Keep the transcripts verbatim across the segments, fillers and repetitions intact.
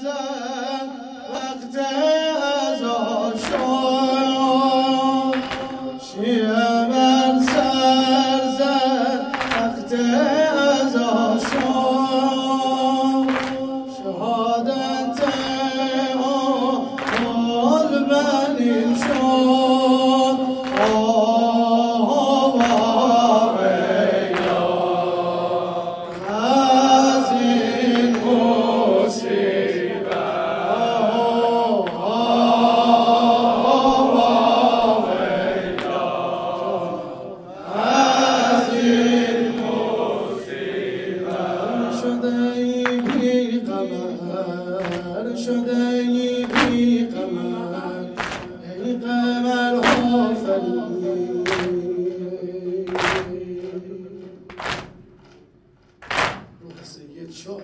زد وقت ازا شد شیعه بر سر زد وقت ازا شد شهادت آل بنین شد شده ای بی قمر ای قمر آفرین روح سید شد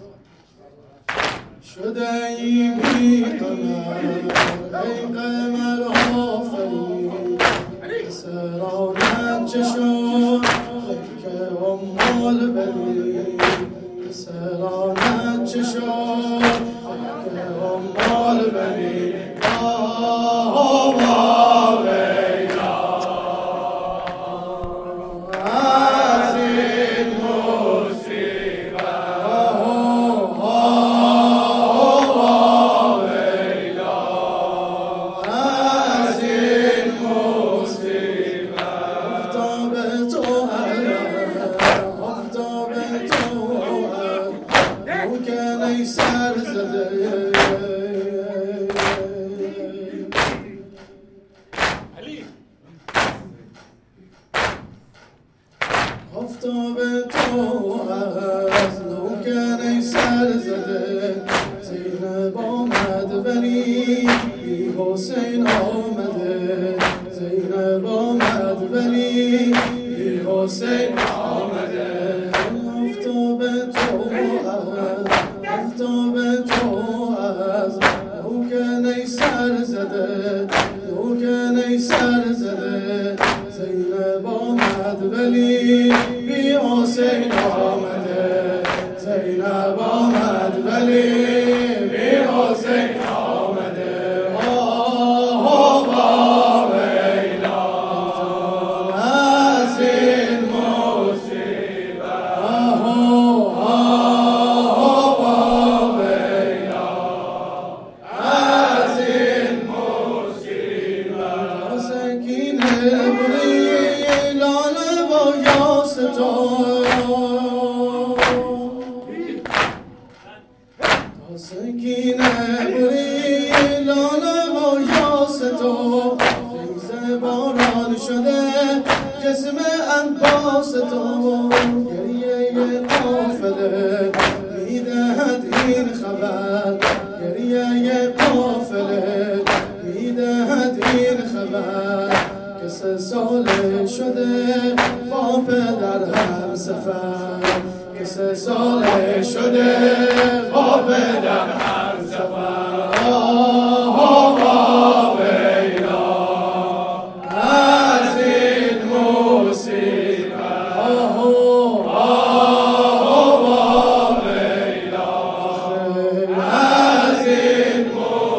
شده ای بی قمر ای قمر آفرین سرانت چه شد ای که امال بنین سرانت چه شد امال بنی آه ویلا از این مصیبت آه ویلا از این مصیبت آفتاب تو آفتاب تو ممکن ای سر زده آفتاب تو از ممکن ای سر زده زینب آمد ولی بی حسین آمده زینب آمد ولی بی حسین آمده آفتاب تو از آفتاب تو از ممکن ای سر زده ممکن ای سر زده زینب آمد ولی بی حسین آمده زینب آمد ولی بی حسین آمده آه آه ویلا از این مصیبت آه آه ویلا از این مصیبت سکینه بری لاله و یاس تو سکینه بری لاله و یاس تو ریز باران شده جسم انباس تو گریه قافله میدهد این خبر گریه قافله میدهد این خبر که سه ساله شده با پدر هم سفر که سه ساله شده با پدر هم سفر آه آه ویلا از این مصیبت آه آه ویلا از این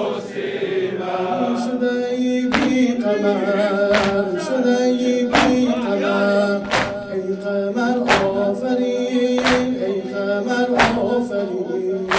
مصیبت شده ای بی قمر شده ای بی قمر ای قمر آفرین ای قمر آفرین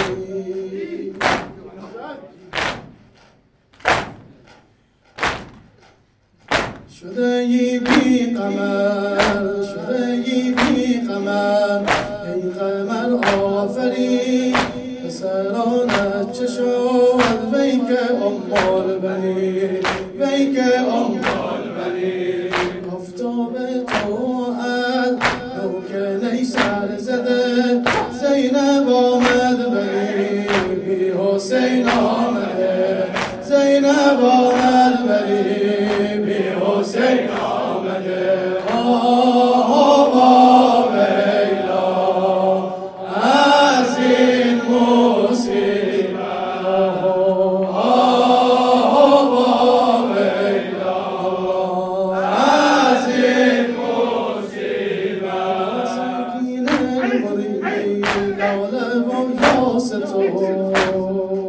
شده ای بی قمر شده ای بی قمر ای قمر آفرین پسرانت چه شد وی که امال بنی وی که امال بنی آفتاب تو از ممکن ای سر زده زینب آمد ولی بی حسین آمده زینب آمد ولی بی حسین آمده آه آه ویلا از این مصیبت آه آه ویلا از این مصیبت سکینه بری لاله و یاس تو